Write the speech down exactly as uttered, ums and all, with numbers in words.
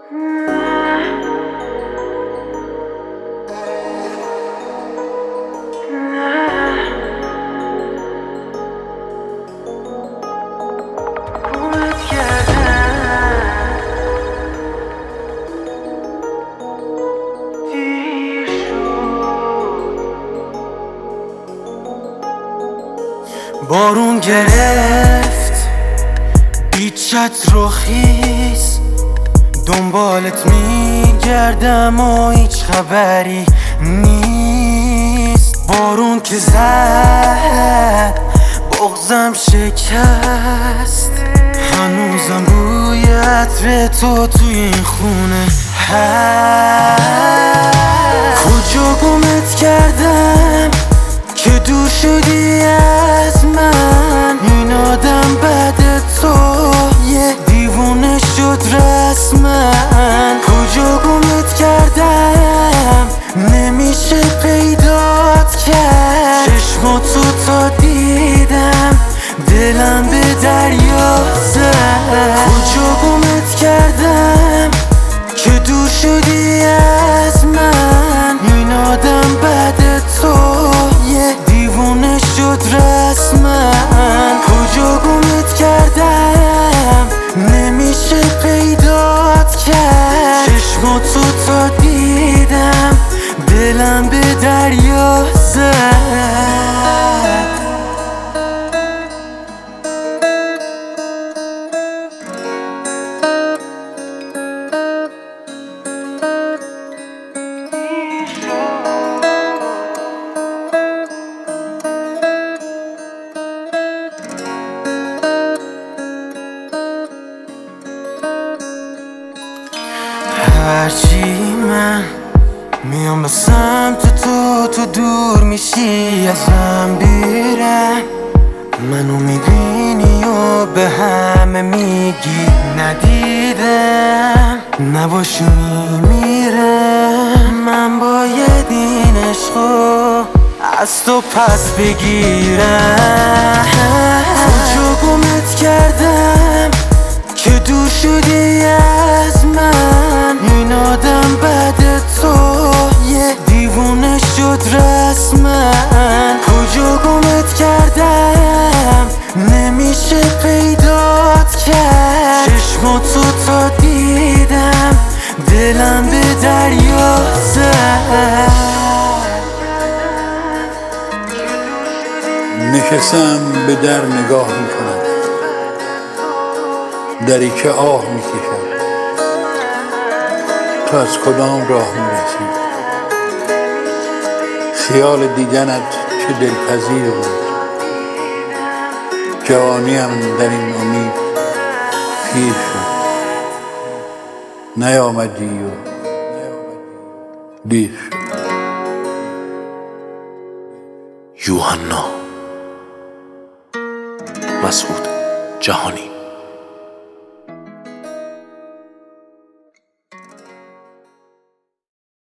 بارون گرفت بیچت رو خیز، دنبالت میگردم و هیچ خبری نیست. بارون که زد بغضم شکست، هنوزم بوی عطر تو توی این خونه هست. کجا گمت کردم که دور شدی از من؟ این آدم بعد تو یه دیوونه شد رسما. کجا گمت کردم نمیشه پیدات کرد؟ چشماتو تا دیدم دلم به دریا زد. کجا گمت کردم که دور شدی از من؟ این آدم بعد تو یه دیوونه شد رسما. کجا گمت کردم نمیشه پیدات کرد؟ چشماتو تا دیدم دلم به دریا زد. هرچی من میام به سمت تو، تو دور میشی ازم بیرم. منو میبینی و به همه میگی ندیدم، نباشی میمیرم. من باید این عشقو از تو پس بگیرم. کجا گمت کردم که دور شدی از من؟ این آدم بعد تو یه دیوونه شد رسما. کجا گمت کردم نمیشه پیدات کرد؟ چشماتو تا دیدم دلم به دریا زد. نشستم به در نگاه میکنم، دری که آه میکشد. تو از کدام راه میرسی؟ خیال دیدنت چه دلپذیر بود. جوانیم در این امید پیر شد، نیامدی و دیر شد. یوحنا مسعود جهانی.